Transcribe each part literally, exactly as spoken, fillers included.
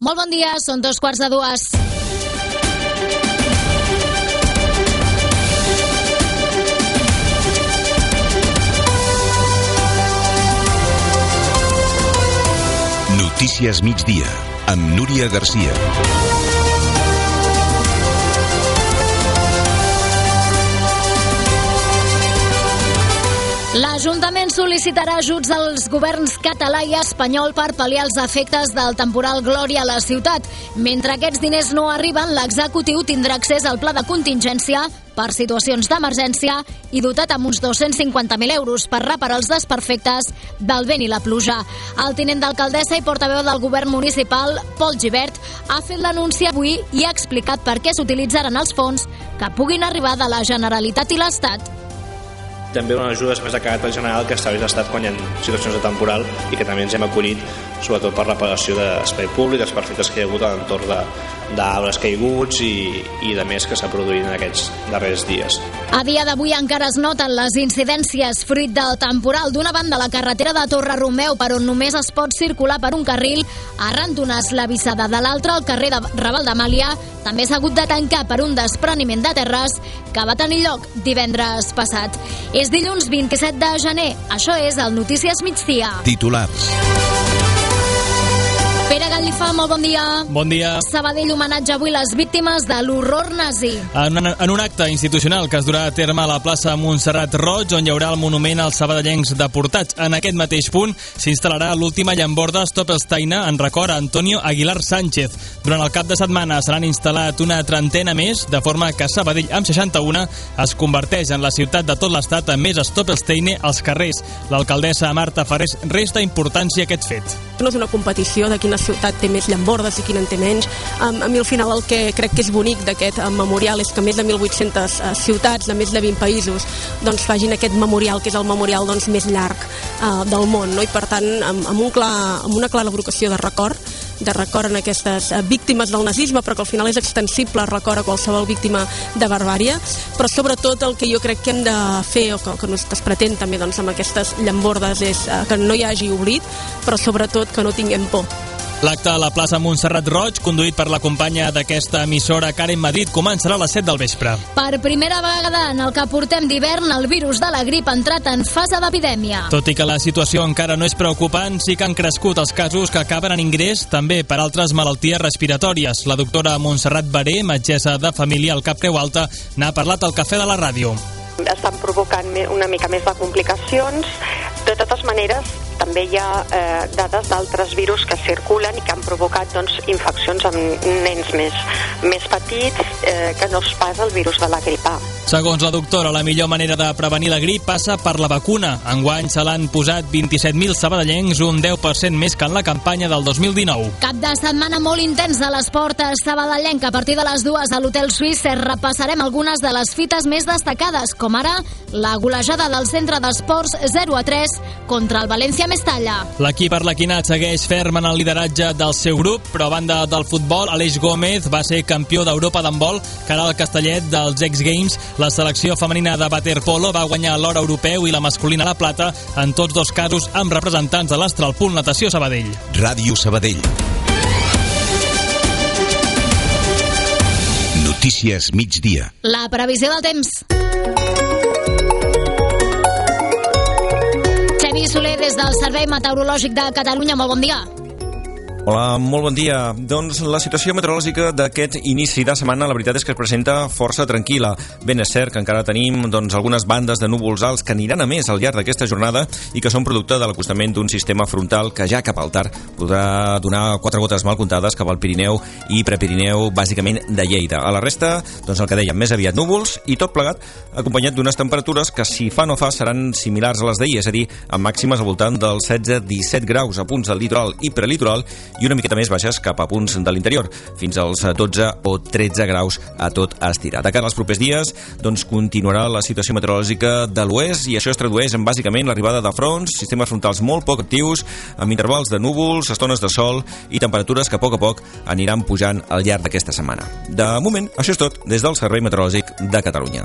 Molt bon dia, són dos quarts de dues. Notícies migdia, amb Núria Garcia. L'Ajuntament sol·licitarà ajuts als governs català i espanyol per pal·liar els efectes del temporal Glòria a la ciutat. Mentre aquests diners no arriben, l'executiu tindrà accés al pla de contingència per situacions d'emergència i dotat amb uns dos-cents cinquanta mil euros per reparar els desperfectes del vent i la pluja. El tinent d'alcaldessa i portaveu del govern municipal, Pol Gibert, ha fet l'anunci avui i ha explicat per què s'utilitzaran els fons que puguin arribar de la Generalitat i l'Estat. També una ajuda més de caràcter general que estableix l'Estat quan hi ha situacions de temporal i que també ens hem acollit sobretot per reparació d'espai públic, dels perfectes que hi ha hagut a l'entorn d'arbres caiguts i, i de més que s'ha produït en aquests darrers dies. A dia d'avui encara es noten les incidències fruit del temporal. D'una banda, la carretera de Torre Romeu, per on només es pot circular per un carril, arran d'una esllavissada. De l'altre, el carrer de Raval d'Amàlia també s'ha hagut de tancar per un despreniment de terres que va tenir lloc divendres passat. És dilluns vint-i-set de gener. Això és el Notícies Migdia. Titulars. Pere Gallifa, molt bon dia. Bon dia. Sabadell homenatja avui les víctimes de l'horror nazi. En, en un acte institucional que es durà a terme a la plaça Montserrat Roig, on hi haurà el monument als sabadellencs deportats. En aquest mateix punt s'instal·larà l'última llamborda Stoppelsteine en record a Antonio Aguilar Sánchez. Durant el cap de setmana se n'han instal·lat una trentena més, de forma que Sabadell, amb seixanta-una, es converteix en la ciutat de tot l'estat amb més Stoppelsteine als carrers. L'alcaldessa Marta Farés resta importància a aquest fet. No és una competició de quina ciutat té més llambordes i quina en té menys. Um, a mi al final el que crec que és bonic d'aquest um, memorial és que més de mil vuit-centes uh, ciutats de més de vint països doncs facin aquest memorial, que és el memorial doncs, més llarg uh, del món, no? I per tant amb, amb, un clar, amb una clara vocació de record de record en aquestes uh, víctimes del nazisme, però que al final és extensible record a qualsevol víctima de barbària, però sobretot el que jo crec que hem de fer, o que, que es pretén també doncs, amb aquestes llambordes, és uh, que no hi hagi oblit, però sobretot que no tinguem por. L'acte a la plaça Montserrat Roig, conduït per la companya d'aquesta emissora, Karen Madrid, començarà a les set del vespre. Per primera vegada en el que portem d'hivern, el virus de la grip ha entrat en fase d'epidèmia. Tot i que la situació encara no és preocupant, sí que han crescut els casos que acaben en ingrés també per altres malalties respiratòries. La doctora Montserrat Baré, metgessa de família al Cap Creu Alta, n'ha parlat al Cafè de la Ràdio. Estan provocant una mica més de complicacions. De totes maneres, també hi ha eh, dades d'altres virus que circulen i que han provocat doncs, infeccions amb nens més, més petits eh, que no és pas el virus de la grip A. Segons la doctora, la millor manera de prevenir la grip passa per la vacuna. Enguany se l'han posat vint-i-set mil sabadellencs, un deu per cent més que en la campanya del dos mil dinou. Cap de setmana molt intens de l'esport sabadellenc. A partir de les dues a l'Hotel Suís repassarem algunes de les fites més destacades, com ara la golejada del centre d'esports zero a tres contra el València Mestalla. L'equip arlequinat segueix ferm en el lideratge del seu grup, però a banda del futbol, Aleix Gómez va ser campió d'Europa d'handbol, que ara el Castellet dels X Games. La selecció femenina de waterpolo va guanyar l'or europeu i la masculina la plata, en tots dos casos amb representants de l'Astralpool Natació Sabadell. Ràdio Sabadell. Notícies migdia. La previsió del temps. Xavi Soler, des del Servei Meteorològic de Catalunya, molt bon dia. Hola, molt bon dia. Doncs la situació meteorològica d'aquest inici de setmana, la veritat és que es presenta força tranquil·la. Ben és cert que encara tenim doncs, algunes bandes de núvols alts que aniran a més al llarg d'aquesta jornada i que són producte de l'acostament d'un sistema frontal que ja cap al tard podrà donar quatre gotes mal comptades cap al Pirineu i Prepirineu, bàsicament de Lleida. A la resta, doncs el que dèiem, més aviat núvols i tot plegat acompanyat d'unes temperatures que, si fa no fa, seran similars a les d'ahir, és a dir, amb màximes al voltant dels setze a disset graus a punts del litoral i prelitoral i una miqueta més baixes cap a punts de l'interior, fins als dotze o tretze graus a tot estirat. De cara als propers dies, doncs continuarà la situació meteorològica de l'oest i això es tradueix en bàsicament l'arribada de fronts, sistemes frontals molt poc actius, amb intervals de núvols, estones de sol i temperatures que a poc a poc aniran pujant al llarg d'aquesta setmana. De moment, això és tot des del Servei Meteorològic de Catalunya.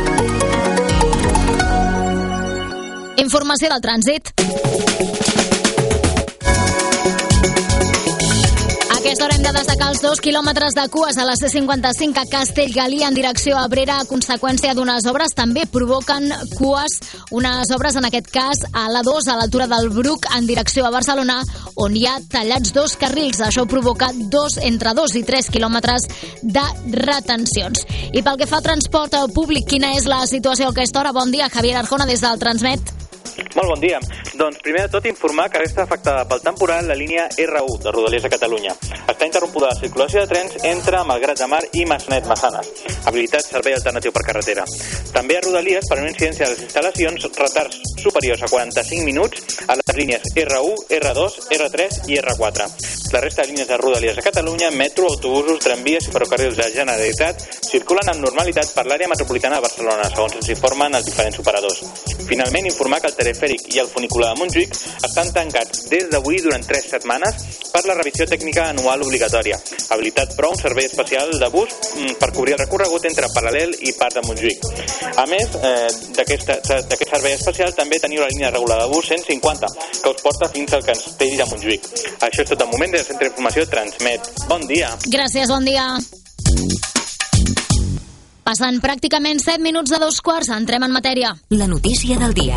Informació del trànsit. A aquesta hora hem de destacar els dos quilòmetres de cues a la C cinquanta-cinc a Castellgalí en direcció a Abrera a conseqüència d'unes obres. També provoquen cues unes obres, en aquest cas, a l'A dos, a l'altura del Bruc, en direcció a Barcelona, on hi ha tallats dos carrils. Això ha provocat dos, entre dos i tres quilòmetres de retencions. I pel que fa al transport públic, quina és la situació a aquesta hora? Bon dia, Javier Arjona, des del Transmet. Molt bon dia. Doncs primer de tot informar que resta afectada pel temporal la línia R u de Rodalies a Catalunya. Està interrompuda la circulació de trens entre Malgrat de Mar i Massanet-Massanes. Habilitat servei alternatiu per carretera. També a Rodalies, per una incidència de les instal·lacions, retards superiors a quaranta-cinc minuts a les línies R u, R dos, R tres i R quatre. La resta de línies de Rodalies a Catalunya, metro, autobusos, tramvies i ferrocarrils de la Generalitat circulen amb normalitat per l'àrea metropolitana de Barcelona, segons ens informen els diferents operadors. Finalment, informar que el telefèric i el funicular de Montjuïc estan tancats des d'avui durant tres setmanes per la revisió tècnica anual obligatòria. Habilitat, però, un servei especial de bus per cobrir el recorregut entre Paral·lel i Parc de Montjuïc. A més eh, d'aquest servei especial, també teniu la línia regular de bus cent cinquanta, que us porta fins al Castell de Montjuïc. Això és tot el moment des del Centre d'Informació Transmet. Bon dia. Gràcies, bon dia. Passant pràcticament set minuts de dos quarts, entrem en matèria. La notícia del dia.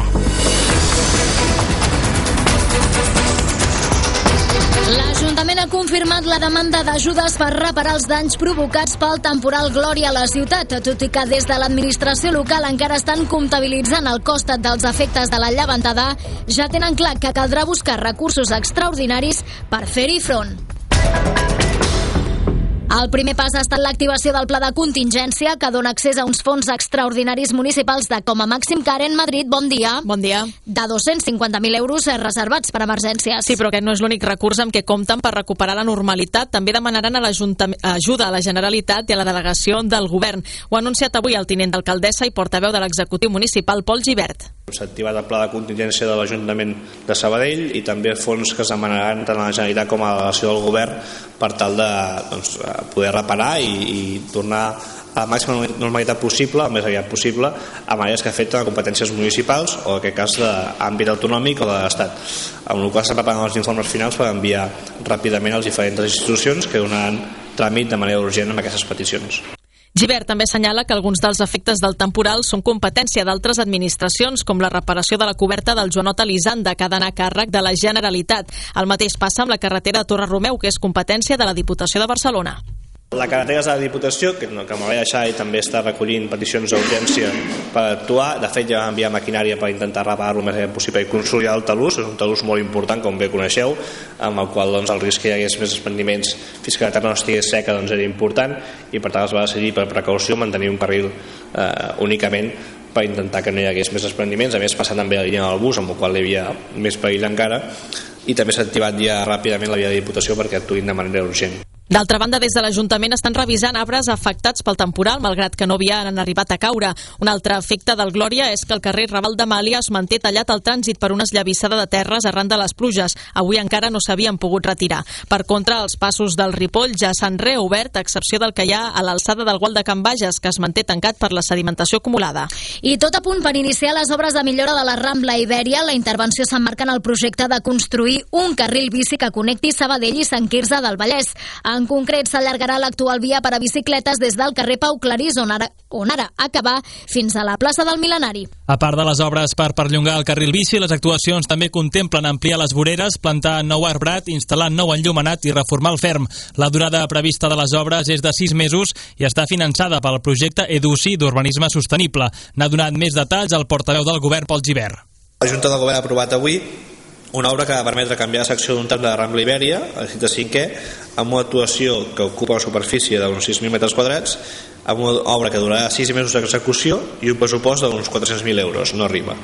L'Ajuntament ha confirmat la demanda d'ajudes per reparar els danys provocats pel temporal Glòria a la ciutat, tot i que des de l'administració local encara estan comptabilitzant el cost dels efectes de la llevantada, ja tenen clar que caldrà buscar recursos extraordinaris per fer-hi front. El primer pas ha estat l'activació del pla de contingència que dona accés a uns fons extraordinaris municipals de com a màxim Karen Madrid, bon dia. Bon dia. De dos-cents cinquanta mil euros reservats per emergències. Sí, però aquest no és l'únic recurs amb què compten per recuperar la normalitat. També demanaran a ajuda a la Generalitat i a la delegació del govern. Ho ha anunciat avui el tinent d'alcaldessa i portaveu de l'executiu municipal, Pol Gibert. S'ha activat el pla de contingència de l'Ajuntament de Sabadell i també fons que es demanaran tant a la Generalitat com a la delegació del govern per tal de doncs, poder reparar i, i tornar a la màxima normalitat possible, el més aviat possible, a maneres que afecten a competències municipals o en aquest cas d'àmbit autonòmic o de l'Estat. Amb el qual s'han preparat els informes finals per enviar ràpidament a les diferents institucions que donaran tràmit de manera urgent amb aquestes peticions. Gibert també assenyala que alguns dels efectes del temporal són competència d'altres administracions, com la reparació de la coberta del Joanot Elisanda, que ha d'anar a càrrec de la Generalitat. El mateix passa amb la carretera de Torre Romeu, que és competència de la Diputació de Barcelona. La carretera és de la Diputació, que, no, que m'ha deixat i també està recollint peticions d'urgència per actuar. De fet, ja va enviar maquinària per intentar reparar-lo el més aviat possible i consolidar el talús. És un talús molt important, com bé coneixeu, amb el qual doncs, el risc que hi hagués més desprendiments fins que la terra no estigués seca doncs, era important i per tant es va decidir per precaució mantenir un carril eh, únicament per intentar que no hi hagués més desprendiments. A més, passant també la línia del bus, amb el qual hi havia més perill encara, i també s'ha activat ja ràpidament la via de Diputació perquè actuïn de manera urgent. D'altra banda, des de l'Ajuntament estan revisant arbres afectats pel temporal, malgrat que no havien arribat a caure. Un altre efecte del Glòria és que el carrer Raval de Màlia es manté tallat al trànsit per una esllavissada de terres arran de les pluges. Avui encara no s'havien pogut retirar. Per contra, els passos del Ripoll ja s'han reobert, a excepció del que hi ha a l'alçada del Gual de Can Bages, que es manté tancat per la sedimentació acumulada. I tot a punt per iniciar les obres de millora de la Rambla Ibèria. La intervenció s'emmarca en el projecte de construir un carril bici que connecti Sabadell i Sant Quirze del Vallès. En concret, s'allargarà l'actual via per a bicicletes des del carrer Pau Clarís, on ara, on ara acabar, fins a la plaça del Mil·lenari. A part de les obres per perllongar el carril bici, les actuacions també contemplen ampliar les voreres, plantar nou arbrat, instal·lar nou enllumenat i reformar el ferm. La durada prevista de les obres és de sis mesos i està finançada pel projecte EDUCI d'Urbanisme Sostenible. N'ha donat més detalls el portaveu del govern, Pol Gibert. La Junta del Govern ha aprovat avui una obra que va permetre canviar la secció d'un tram de la Rambla Ibèria, al districte cinquè, amb una actuació que ocupa una superfície d'uns sis mil metres quadrats, amb una obra que durarà sis mesos d'execució i un pressupost d'uns quatre-cents mil euros, no arriba.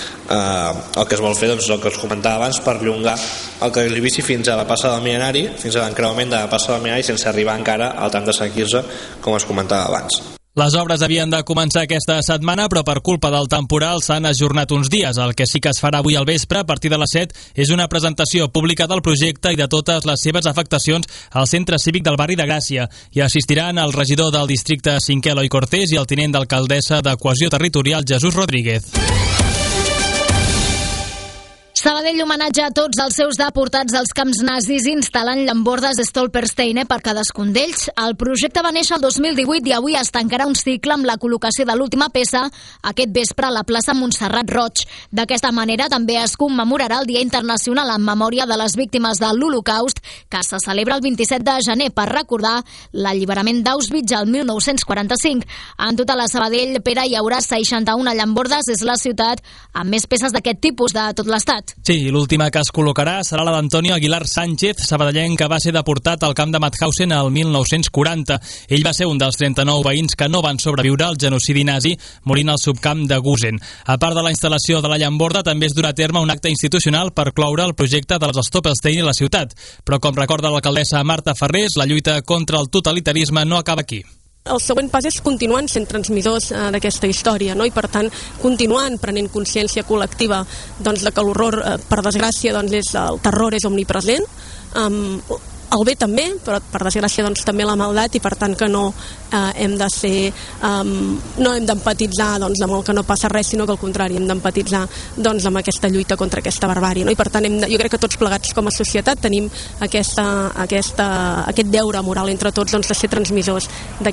Eh, el que es vol fer, doncs, és el que us comentava abans, per llongar el carril bici fins a la plaça del Mil·lenari, fins a l'encreuament de la plaça del Mil·lenari, sense arribar encara al tram de Sant Quirze, com es comentava abans. Les obres havien de començar aquesta setmana, però per culpa del temporal s'han ajornat uns dies. El que sí que es farà avui al vespre, a partir de les set, és una presentació pública del projecte i de totes les seves afectacions al Centre Cívic del barri de Gràcia. Hi assistiran el regidor del districte cinquè, Eloi Cortés, i el tinent d'alcaldessa de Cohesió Territorial, Jesús Rodríguez. Sabadell homenatja a tots els seus deportats als camps nazis instal·lant llambordes Stolpersteine per cadascun d'ells. El projecte va néixer el dos mil divuit i avui es tancarà un cicle amb la col·locació de l'última peça aquest vespre a la plaça Montserrat Roig. D'aquesta manera també es commemorarà el Dia Internacional en memòria de les víctimes de l'Holocaust, que se celebra el vint-i-set de gener per recordar l'alliberament d'Auschwitz el mil nou-cents quaranta-cinc. En total a Sabadell, Pere, hi haurà seixanta-una llambordes. És la ciutat amb més peces d'aquest tipus de tot l'estat. Sí, i l'última que es col·locarà serà la d'Antonio Aguilar Sánchez, sabadellenc, que va ser deportat al camp de Mauthausen el mil nou-cents quaranta. Ell va ser un dels trenta-nou veïns que no van sobreviure al genocidi nazi, morint al subcamp de Gusen. A part de la instal·lació de la llamborda, també es durà a terme un acte institucional per cloure el projecte de les Stolpersteine a la ciutat. Però, com recorda l'alcaldessa Marta Ferrés, la lluita contra el totalitarisme no acaba aquí. El següent pas és continuant sent transmissors eh, d'aquesta història, no? I per tant continuant prenent consciència col·lectiva doncs, de que l'horror, eh, per desgràcia, doncs, és, el terror és omnipresent, um, el bé també, però per desgràcia doncs, també la maldat, i per tant que no eh, hem de ser um, no hem d'empatitzar doncs, amb el que no passa res, sinó que al contrari hem d'empatitzar doncs, amb aquesta lluita contra aquesta barbàrie, no? I per tant hem de, jo crec que tots plegats com a societat tenim aquesta, aquesta, aquest deure moral entre tots doncs, de ser transmissors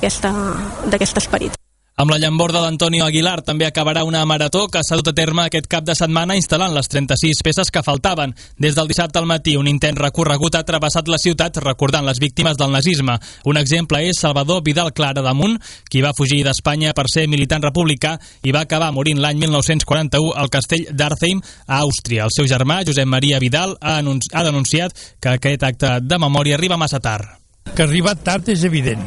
d'aquest esperit. Amb la llamborda d'Antonio Aguilar també acabarà una marató que s'ha dut a terme aquest cap de setmana instal·lant les trenta-sis peces que faltaven. Des del dissabte al matí, un intent recorregut ha travessat la ciutat recordant les víctimes del nazisme. Un exemple és Salvador Vidal Clara Damunt, qui va fugir d'Espanya per ser militant republicà i va acabar morint l'any mil nou-cents quaranta-u al castell d'Artheim, a Àustria. El seu germà, Josep Maria Vidal, ha, anunci- ha denunciat que aquest acte de memòria arriba massa tard. Que ha arribat tard és evident,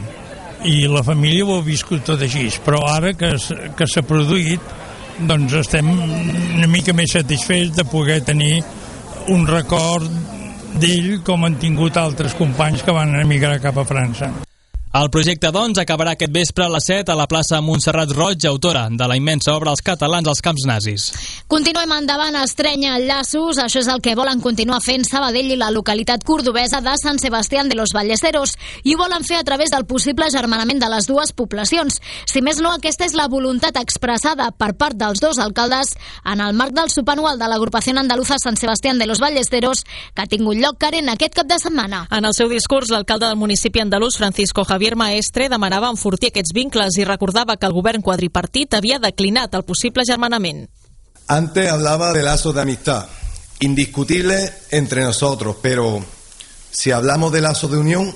i la família ho ha viscut tot així, però ara que, que s'ha produït doncs estem una mica més satisfets de poder tenir un record d'ell com han tingut altres companys que van emigrar cap a França. El projecte, doncs, acabarà aquest vespre a les set a la plaça Montserrat Roig, autora de la immensa obra Els catalans als camps nazis. Continuem endavant, estrenya llaços. Això és el que volen continuar fent Sabadell i la localitat cordobesa de Sant Sebastián de los Ballesteros, i ho volen fer a través del possible agermanament de les dues poblacions. Si més no, aquesta és la voluntat expressada per part dels dos alcaldes en el marc del sopar anual de l'agrupació andaluza Sant Sebastián de los Ballesteros, que ha tingut lloc, Karen, aquest cap de setmana. En el seu discurs, l'alcalde del municipi andalús, Francisco Javier Maestre, demanava enfortir aquests vincles i recordava que el govern quadripartit havia declinat el possible agermanament. Antes hablaba de lazos de amistad, indiscutibles entre nosotros, pero si hablamos de lazos de unión,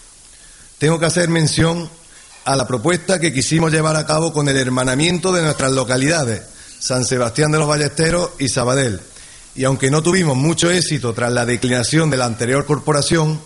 tengo que hacer mención a la propuesta que quisimos llevar a cabo con el hermanamiento de nuestras localidades, San Sebastián de los Ballesteros y Sabadell. Y aunque no tuvimos mucho éxito tras la declinación de la anterior corporación,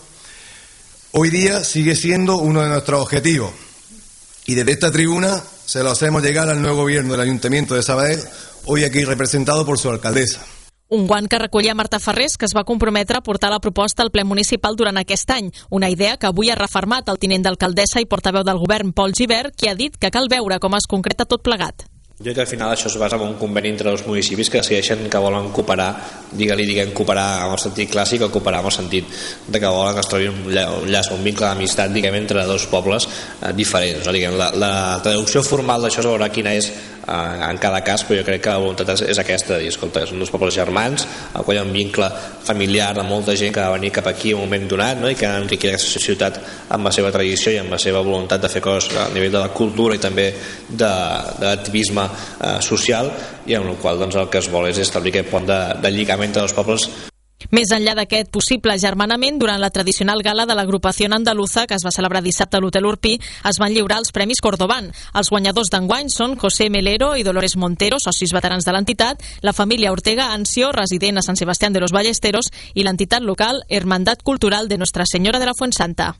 hoy día sigue siendo uno de nuestros objetivos, y desde esta tribuna se lo hacemos llegar al nuevo gobierno del Ayuntamiento de Sabadell, hoy aquí representado por su alcaldesa. Un guant que recollia Marta Ferrés, que es va comprometre a portar la proposta al ple municipal durant aquest any. Una idea que avui ha refermat el tinent d'alcaldessa i portaveu del govern, Pol Gibert, qui ha dit que cal veure com es concreta tot plegat. Jo crec que al final això es basa en un conveni entre els municipis que decideixen que volen cooperar, digue-li, diguem, cooperar amb el sentit clàssic o cooperar amb el sentit de que volen que es trobi un llaç, un vincle d'amistat, diguem, entre dos pobles eh, diferents. No? Diguem, la, la traducció formal d'això es veurà quina és eh, en cada cas, però jo crec que la voluntat és, és aquesta, de dir, escolta, són dos pobles germans, al qual hi ha un vincle familiar de molta gent que va venir cap aquí en un moment donat, no? I que han enriquit aquesta ciutat amb la seva tradició i amb la seva voluntat de fer coses a nivell de la cultura i també de, de l'activisme eh, social, i amb el qual doncs, el que es vol és establir aquest pont de, de lligament entre els pobles. Més enllà d'aquest possible agermanament, durant la tradicional gala de l'agrupació andaluza, que es va celebrar dissabte a l'Hotel Urpí, es van lliurar els Premis Cordoban. Els guanyadors d'enguany són José Melero i Dolores Montero, socis veterans de l'entitat, la família Ortega Ancio, resident a Sant Sebastián de los Ballesteros, i l'entitat local Hermandad Cultural de Nuestra Senyora de la Fuensanta.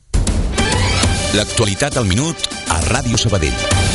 L'actualitat al minut a Ràdio Sabadell.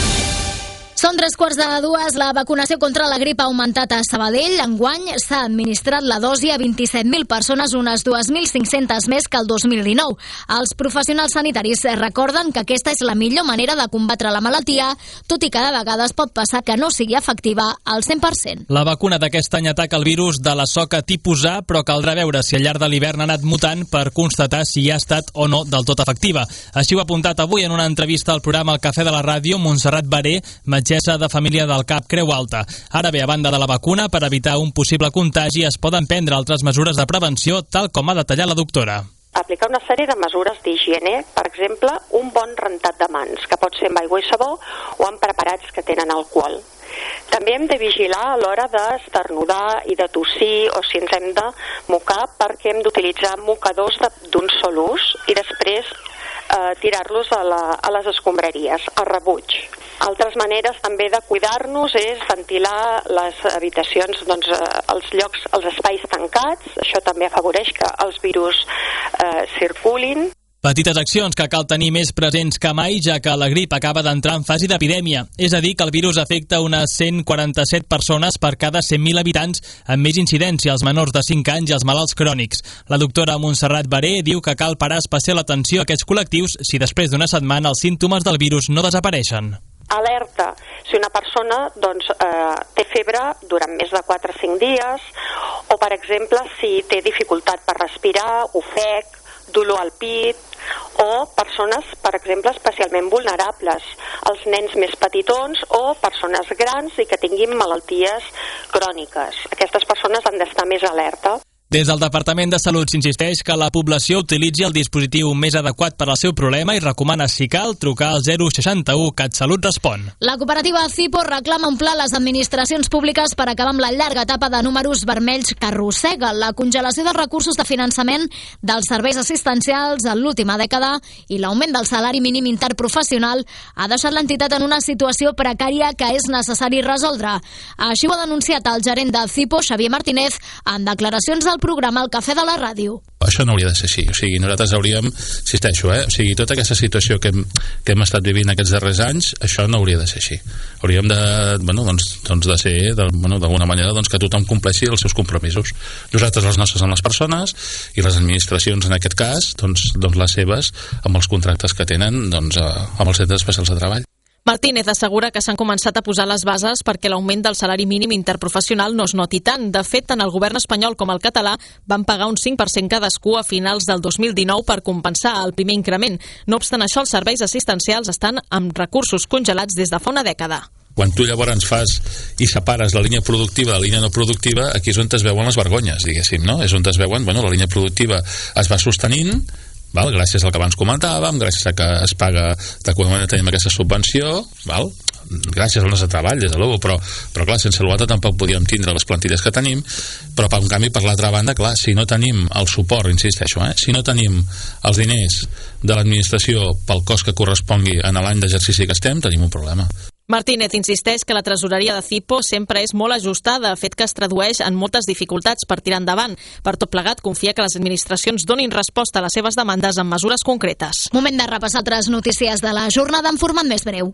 Són tres quarts de dues. La vacunació contra la grip ha augmentat a Sabadell. Enguany s'ha administrat la dosi a vint-i-set mil persones, unes dos mil cinc-centes més que el dos mil dinou. Els professionals sanitaris recorden que aquesta és la millor manera de combatre la malaltia, tot i que de vegades pot passar que no sigui efectiva al cent per cent. La vacuna d'aquest any ataca el virus de la soca tipus A, però caldrà veure si al llarg de l'hivern ha anat mutant per constatar si ha estat o no del tot efectiva. Així ho ha apuntat avui en una entrevista al programa El Cafè de la Ràdio Montserrat Baré, metge metgessa de família del CAP Creu Alta. Ara bé, a banda de la vacuna, per evitar un possible contagi es poden prendre altres mesures de prevenció, tal com ha detallat la doctora. Aplicar una sèrie de mesures d'higiene, per exemple, un bon rentat de mans, que pot ser amb aigua i sabó o amb preparats que tenen alcohol. També hem de vigilar a l'hora d'esternudar i de tossir o si ens hem de mocar, perquè hem d'utilitzar mocadors d'un sol ús i després eh, tirar-los a, la, a les escombraries, a rebuig. Altres maneres també de cuidar-nos és ventilar les habitacions, doncs, els llocs, els espais tancats. Això també afavoreix que els virus eh, circulin. Petites accions que cal tenir més presents que mai, ja que la grip acaba d'entrar en fase d'epidèmia. És a dir, que el virus afecta unes cent quaranta-set persones per cada cent mil habitants, amb més incidència als menors de cinc anys i als malalts crònics. La doctora Montserrat Baré diu que cal parar especial atenció a aquests col·lectius si després d'una setmana els símptomes del virus no desapareixen. Alerta, si una persona doncs, eh, té febre durant més de quatre a cinc dies o, per exemple, si té dificultat per respirar, ofec, dolor al pit o persones, per exemple, especialment vulnerables, els nens més petitons o persones grans i que tinguin malalties cròniques. Aquestes persones han d'estar més alerta. Des del Departament de Salut s'insisteix que la població utilitzi el dispositiu més adequat per al seu problema i recomana, si cal, trucar al zero seixanta u CatSalut Respon. La cooperativa Cipo reclama un pla a les administracions públiques per acabar amb la llarga etapa de números vermells que arrossega. La congelació dels recursos de finançament dels serveis assistencials en l'última dècada i l'augment del salari mínim interprofessional ha deixat l'entitat en una situació precària que és necessari resoldre. Així ho ha denunciat el gerent de Cipo, Xavier Martínez, en declaracions del programa El Cafè de la Ràdio. Això no hauria de ser així, o sigui, nosaltres hauríem, insisteixo, eh? o sigui, tota aquesta situació que hem, que hem estat vivint aquests darrers anys, això no hauria de ser així. Hauríem de, bueno, doncs, doncs de ser, de, bueno, d'alguna manera, doncs que tothom compleixi els seus compromisos. Nosaltres les nostres amb les persones i les administracions, en aquest cas, doncs, doncs les seves amb els contractes que tenen doncs, amb els centres especials de treball. Martínez assegura que s'han començat a posar les bases perquè l'augment del salari mínim interprofessional no es noti tant. De fet, tant el govern espanyol com el català van pagar un cinc per cent cadascú a finals del dos mil dinou per compensar el primer increment. No obstant això, els serveis assistencials estan amb recursos congelats des de fa una dècada. Quan tu llavors fas i separes la línia productiva de la línia no productiva, aquí és on es veuen les vergonyes, diguéssim, no? És on es veuen, bueno, la línia productiva es va sostenint, val? Gràcies al que abans comentàvem, gràcies a que es paga d'alguna manera tenim aquesta subvenció, val? Gràcies al nostre treball, des de l'U, però, però clar, sense l'U A T A tampoc podíem tindre les plantilles que tenim, però en canvi, per l'altra banda, clar, si no tenim el suport, insisteixo, eh? si no tenim els diners de l'administració pel cost que correspongui en l'any d'exercici que estem, tenim un problema. Martínez insisteix que la tresoreria de Cipo sempre és molt ajustada, fet que es tradueix en moltes dificultats per tirar endavant. Per tot plegat, confia que les administracions donin resposta a les seves demandes amb mesures concretes. Moment de repassar altres notícies de la jornada en format més breu.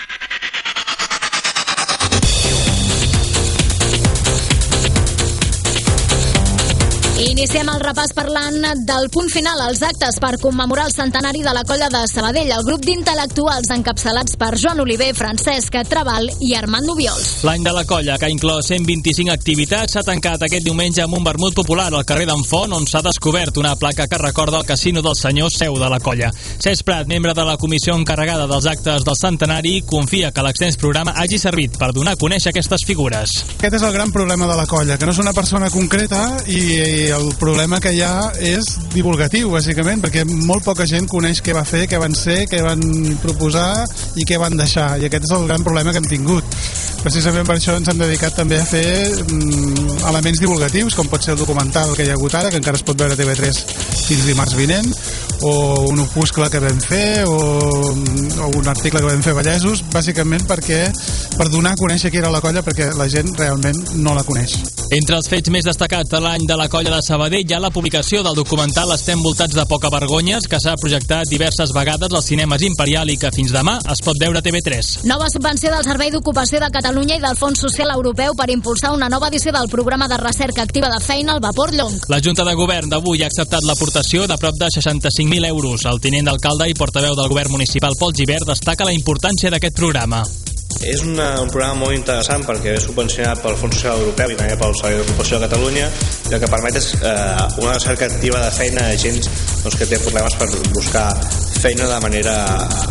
Iniciem el repàs parlant del punt final, els actes per commemorar el centenari de la colla de Sabadell, el grup d'intel·lectuals encapçalats per Joan Oliver, Francesc Trabal i Armand Nubiols. L'any de la colla, que ha inclòs cent vint-i-cinc activitats, s'ha tancat aquest diumenge amb un vermut popular al carrer d'en Font, on s'ha descobert una placa que recorda el casino del senyor seu de la colla. Cesc Prat, membre de la comissió encarregada dels actes del centenari, confia que l'extens programa hagi servit per donar a conèixer aquestes figures. Aquest és el gran problema de la colla, que no és una persona concreta i el problema que hi ha és divulgatiu, bàsicament, perquè molt poca gent coneix què va fer, què van ser, què van proposar i què van deixar, i aquest és el gran problema que hem tingut. Precisament per això ens hem dedicat també a fer mm, elements divulgatius, com pot ser el documental que hi ha hagut ara, que encara es pot veure a T V tres fins dimarts vinent, o un opuscle que vam fer, o, o un article que vam fer a Vallesos, bàsicament perquè per donar a conèixer qui era la colla, perquè la gent realment no la coneix. Entre els fets més destacats de l'any de la colla de Sabadell hi ha la publicació del documental Estem voltats de poca vergonyes, que s'ha projectat diverses vegades als cinemes Imperial i que fins demà es pot veure a T V tres. Nova subvenció del Servei d'Ocupació de Catalunya i del Fons Social Europeu per impulsar una nova edició del programa de recerca activa de feina al vapor Llong. La Junta de Govern d'avui ha acceptat l'aportació de prop de seixanta-cinc mil euros. El tinent d'alcalde i portaveu del govern municipal Pol Gibert destaca la importància d'aquest programa. És una, un programa molt interessant perquè és subvencionat pel Fons Social Europeu i també pel Servei d'Ocupació de Catalunya, i el que permet és eh, una recerca activa de feina de gent doncs, que té problemes per buscar feina de manera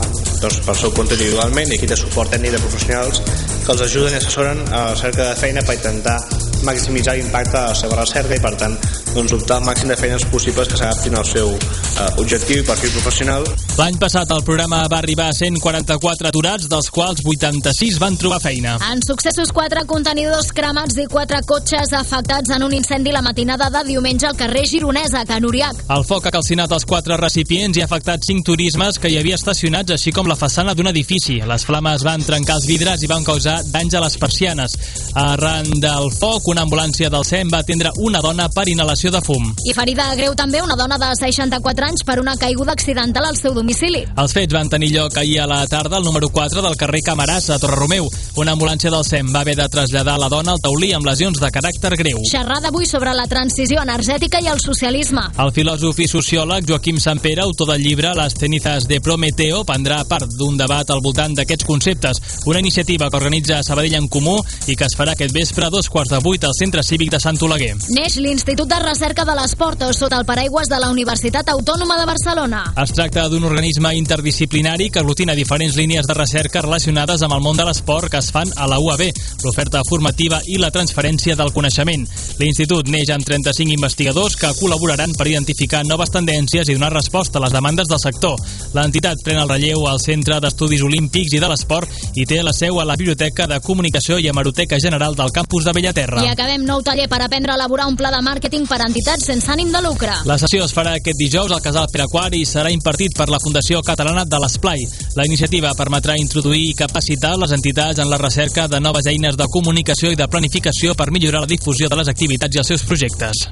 doncs, pel seu compte individualment, i aquí té suport tècnic de professionals que els ajuden i assessoren a la cerca de feina per intentar maximitzar l'impacte de la seva recerca i per tant doncs, optar al màxim de feines possibles que s'adaptin al seu eh, objectiu i perfil professional. L'any passat el programa va arribar a cent quaranta-quatre aturats, dels quals vuitanta-sis van trobar feina. En successos, quatre contenidors cremats i quatre cotxes afectats en un incendi la matinada de diumenge al carrer Gironesa, a Can Uriac. El foc ha calcinat els quatre recipients i ha afectat cinc turismes que hi havia estacionats, així com la façana d'un edifici. Les flames van trencar els vidres i van causar danys a les persianes. Arran del foc, una ambulància del S E M va atendre una dona per inhalació de fum. I ferida greu també una dona de seixanta-quatre anys per una caiguda accidental al seu domicili. Els fets van tenir lloc ahir a la tarda al número quatre del carrer Camaràs, a Torreromeu. Una ambulància del S E M va haver de traslladar la dona al taulí amb lesions de caràcter greu. Xerrada avui sobre la transició energètica i el socialisme. El filòsof i sociòleg Joaquim Sampere, autor del llibre Les cenizas de Prometeo, prendrà part d'un debat al voltant d'aquests conceptes. Una iniciativa que organitza Sabadell en Comú i que es farà aquest vespre a dos quarts de vuit al Centre Cívic de Sant Oleguer. Neix l'Institut de Recerca de l'Esport sota el paraigües de la Universitat Autònoma de Barcelona. Es tracta d'un organisme interdisciplinari que aglutina diferents línies de recerca relacionades amb el món de l'esport que es fan a la U A B, l'oferta formativa i la transferència del coneixement. L'Institut neix amb trenta-cinc investigadors que col·laboraran per identificar noves tendències i donar resposta a les demandes del sector. L'entitat pren el relleu al Centre d'Estudis Olímpics i de l'Esport i té la seu a la Biblioteca de Comunicació i Hemeroteca General del campus de Bellaterra. I acabem nou taller per aprendre a elaborar un pla de màrqueting per a entitats sense ànim de lucre. La sessió es farà aquest dijous al Casal Pere quart i serà impartit per la Fundació Catalana de l'Esplai. La iniciativa permetrà introduir i capacitar les entitats en la recerca de noves eines de comunicació i de planificació per millorar la difusió de les activitats i els seus projectes.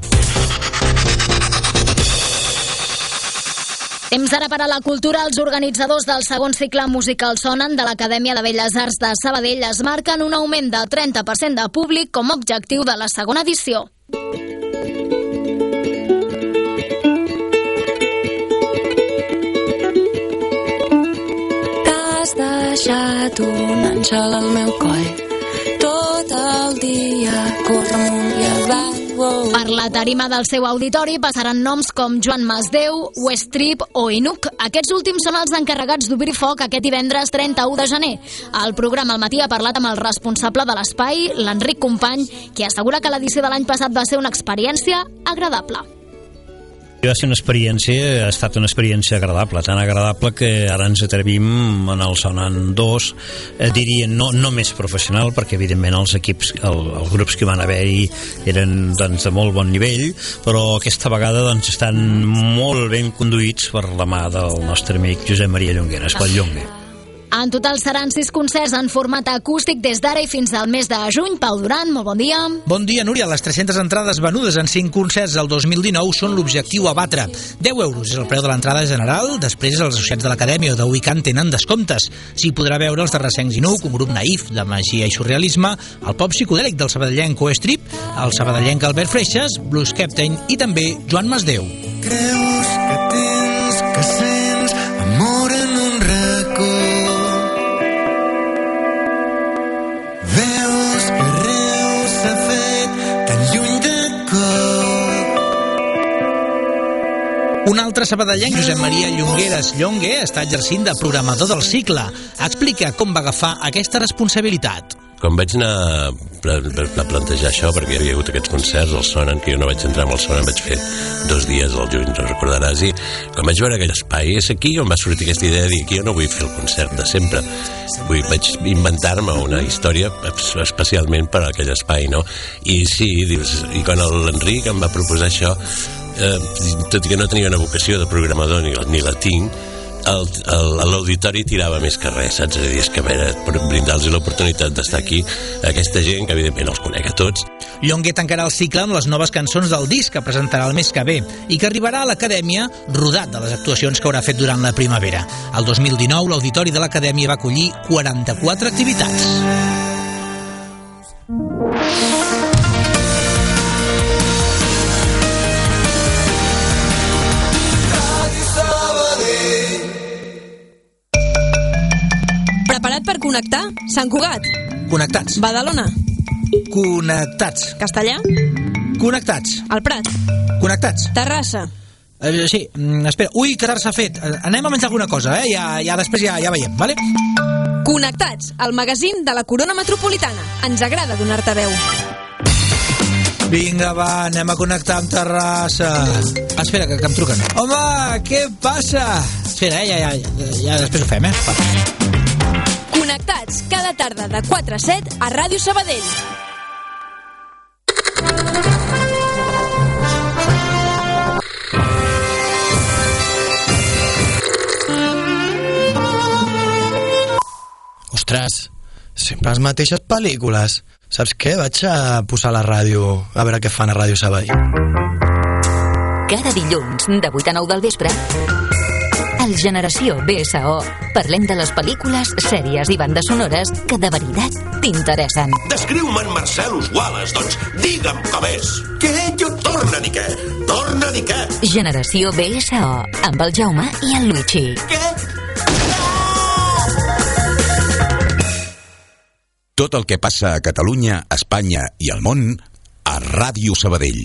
Temps ara per a la cultura. Els organitzadors del segon cicle musical Sonen de l'Acadèmia de Belles Arts de Sabadell es marquen un augment del trenta per cent de públic com a objectiu de la segona edició. T'has deixat un àngel al meu coll, tot el dia corre amunt i avall. Per la tarima del seu auditori passaran noms com Joan Masdeu, Westrip o Inuk. Aquests últims són els encarregats d'obrir foc aquest divendres trenta-u de gener. El programa al matí ha parlat amb el responsable de l'espai, l'Enric Company, qui assegura que l'edició de l'any passat va ser una experiència agradable. Va ser una experiència, ha estat una experiència agradable, tan agradable que ara ens atrevim en el Sonen dos, eh, diria no, no més professional, perquè evidentment els equips, el, els grups que van haver-hi eren doncs, de molt bon nivell, però aquesta vegada doncs, estan molt ben conduïts per la mà del nostre amic Josep Maria Llongueras, pel Llongue. En total seran sis concerts en format acústic des d'ara i fins al mes de juny. Pau Duran, molt bon dia. Bon dia, Núria. Les tres-centes entrades venudes en cinc concerts del dos mil dinou són l'objectiu a batre. deu euros és el preu de l'entrada general, després els associats de l'Acadèmia o de Weekend tenen descomptes. S'hi podrà veure els Terrassencs Inuk, un grup naïf de magia i surrealisme, el pop psicodèlic del sabadellenc Oestrip, el sabadellenc Albert Freixas, Blues Captain i també Joan Masdeu. Creus que tens, que sents amor en un racó. Veus que Reus s'ha fet tan lluny de cop. Un altre sabadellenc, Josep Maria Llongueras Llongue, està exercint de programador del cicle. Explica com va agafar aquesta responsabilitat. Quan vaig anar a plantejar això, perquè hi havia hagut aquests concerts, el Sonen, que jo no vaig entrar amb el Sonen, vaig fer dos dies al juny, no recordaràs, i quan vaig veure aquell espai, és aquí on va sortir aquesta idea de dir que jo no vull fer el concert de sempre, vull, vaig inventar-me una història especialment per a aquell espai, no? I sí, dius, i quan l'Enric em va proposar això, eh, tot i que no tenia una vocació de programador ni, ni la tinc, l'auditori tirava més que res, saps? És a dir, és que a veure, per brindar-los l'oportunitat d'estar aquí, aquesta gent que evidentment els conec a tots. Llongue tancarà el cicle amb les noves cançons del disc que presentarà el mes que ve i que arribarà a l'Acadèmia rodat de les actuacions que haurà fet durant la primavera. El dos mil dinou l'auditori de l'Acadèmia va acollir quaranta-quatre activitats. Preparat per connectar? Sant Cugat. Connectats. Badalona. Connectats. Castellà. Connectats. El Prat. Connectats. Terrassa. Eh, sí, mm, espera. Ui, que tard s'ha fet. Eh, anem a menjar alguna cosa, eh? Ja, ja després ja, ja veiem, vale? Connectats, el magazín de la Corona Metropolitana. Ens agrada donar-te veu. Vinga, va, anem a connectar amb Terrassa. Ah, espera, que, que em truquen. Home, què passa? Espera, eh? Ja, ja, ja, ja després ho fem, eh? Va. Connectats, cada tarda de quatre a set a Ràdio Sabadell. Ostres, sempre les mateixes pel·lícules. Saps què? Vaig a posar la ràdio a veure què fan a Ràdio Sabadell. Cada dilluns, de vuit a nou del vespre, al Generació B S O parlem de les pel·lícules, sèries i bandes sonores que de veritat t'interessen. Descriu-me en Marcellus Wallace, doncs digue'm com és. Què? Jo torna a dir què? Torna a dir què? Generació B S O, amb el Jaume i el Luigi. Què? Tot el que passa a Catalunya, Espanya i al món a Ràdio Sabadell.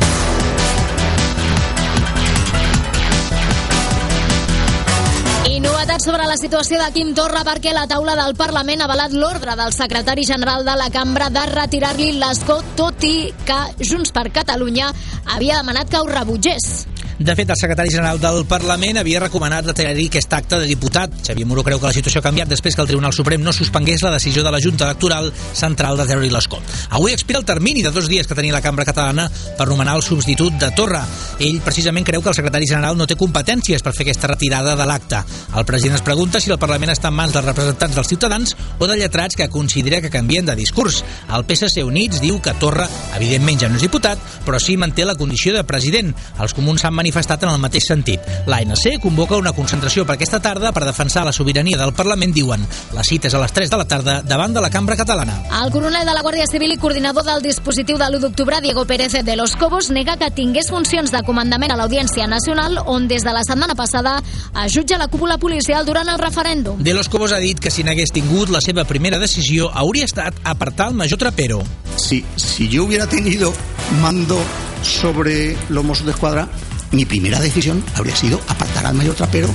I novetats sobre la situació de Quim Torra perquè la taula del Parlament ha avalat l'ordre del secretari general de la cambra de retirar-li l'escó, tot i que Junts per Catalunya havia demanat que ho rebutgés. De fet, el secretari general del Parlament havia recomanat retirar-hi aquest acte de diputat. Xavier Moró creu que la situació ha canviat després que el Tribunal Suprem no suspengués la decisió de la Junta Electoral Central de treure-hi l'escó. Avui expira el termini de dos dies que tenia la cambra catalana per nomenar el substitut de Torra. Ell precisament creu que el secretari general no té competències per fer aquesta retirada de l'acte. El president es pregunta si el Parlament està en mans dels representants dels ciutadans o de lletrats que considera que canvien de discurs. El P S C Units diu que Torra, evidentment ja no és diputat, però sí manté la condició de president. Els comuns s'han manifestat en el mateix sentit. L'A N C convoca una concentració per aquesta tarda per defensar la sobirania del Parlament, diuen. La cita és a les tres de la tarda davant de la cambra catalana. El coronel de la Guàrdia Civil i coordinador del dispositiu de l'u d'octubre, Diego Pérez de los Cobos, nega que tingués funcions de comandament a l'Audiència Nacional, on des de la setmana passada es jutja la cúpula policial durant el referèndum. De los Cobos ha dit que si n'hagués tingut, la seva primera decisió hauria estat apartar el major Trapero. Si, si yo hubiera tenido mando sobre los Mossos d'Esquadra, mi primera decisión habría sido apartar al mayor Trapero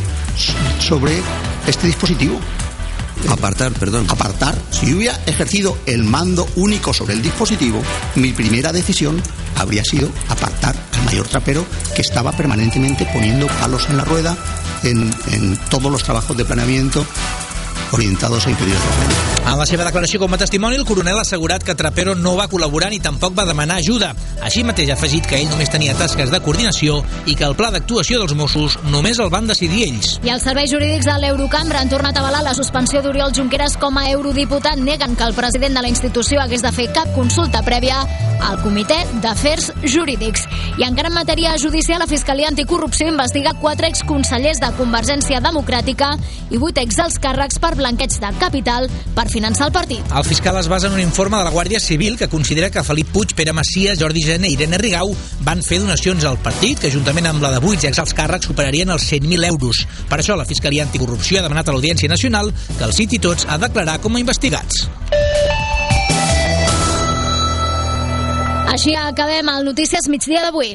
sobre este dispositivo. Apartar, perdón. Apartar. Si yo hubiera ejercido el mando único sobre el dispositivo, mi primera decisión habría sido apartar al mayor Trapero, que estaba permanentemente poniendo palos en la rueda en, en todos los trabajos de planeamiento orientados a impedir el referèndum. En la seva declaració com a testimoni, el coronel ha assegurat que Trapero no va col·laborar ni tampoc va demanar ajuda. Així mateix ha afegit que ell només tenia tasques de coordinació i que el pla d'actuació dels Mossos només el van decidir ells. I els serveis jurídics de l'Eurocambra han tornat a avalar la suspensió d'Oriol Junqueras com a eurodiputat. Neguen que el president de la institució hagués de fer cap consulta prèvia al Comitè d'Afers Jurídics. I encara en matèria judicial, la Fiscalia Anticorrupció investiga quatre exconsellers de Convergència Democràtica i vuit exalts càrrecs per blanqueig de capital per finançar el partit. El fiscal es basa en un informe de la Guàrdia Civil que considera que Felip Puig, Pere Macias, Jordi Jané i Irene Rigau van fer donacions al partit que, juntament amb la de vuit exalts càrrecs, superarien els cent mil euros. Per això la Fiscalia Anticorrupció ha demanat a l'Audiència Nacional que els citi tots a declarar com a investigats. Així acabem el Notícies Migdia d'avui.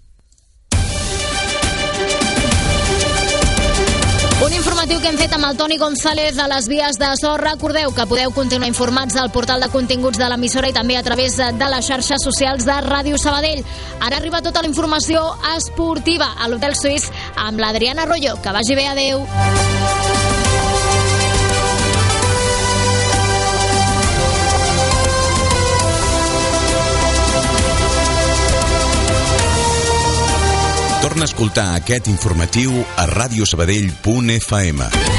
Un informatiu que hem fet amb el Toni González de les vies de so. Recordeu que podeu continuar informats al portal de continguts de l'emissora i també a través de les xarxes socials de Ràdio Sabadell. Ara arriba tota la informació esportiva a l'Hotel Suís amb l'Adriana Arroyo. Que vagi bé, adeu. Torna a escoltar aquest informatiu a radiosabadell punt f m.